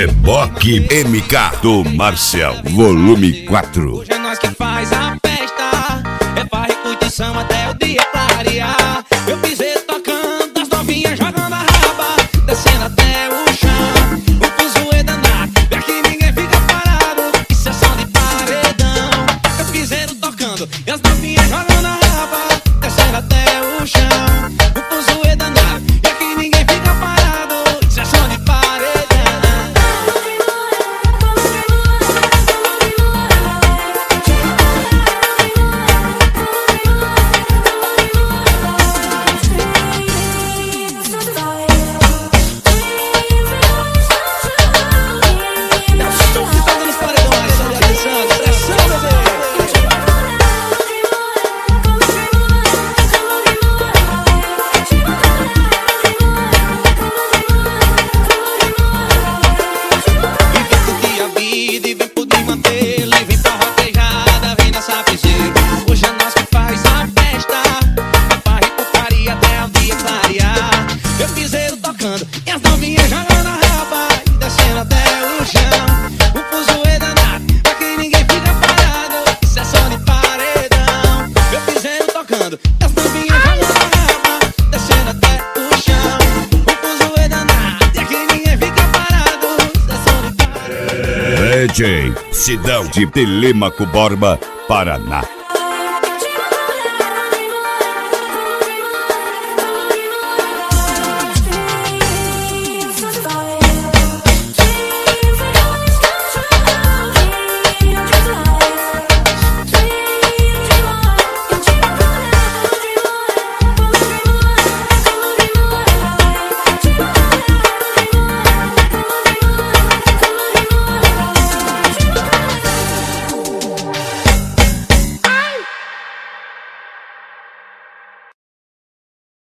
Reboque MK do Marcel, volume 4. Hoje é nós que faz a festa, é farra e curtição até o dia clarear. Eu pisei tocando, as novinhas jogando a raba, descendo até o chão. O fuzuê danado, e aqui ninguém fica parado, isso é som de paredão. Eu pisei tocando, e as novinhas jogando a raba, descendo até o chão. O fuzuê danado, e aqui ninguém fica parado, isso é som de paredão. E as novinhas jogando a raba e descendo até o chão. O fuzuê danado, aqui ninguém fica parado, isso é som de paredão. Eu piseiro tocando, e as novinhas jogando a raba, descendo até o chão. O fuzuê danado, e aqui ninguém fica parado, isso é som de paredão. DJ Sidão de Telêmaco Borba, Paraná.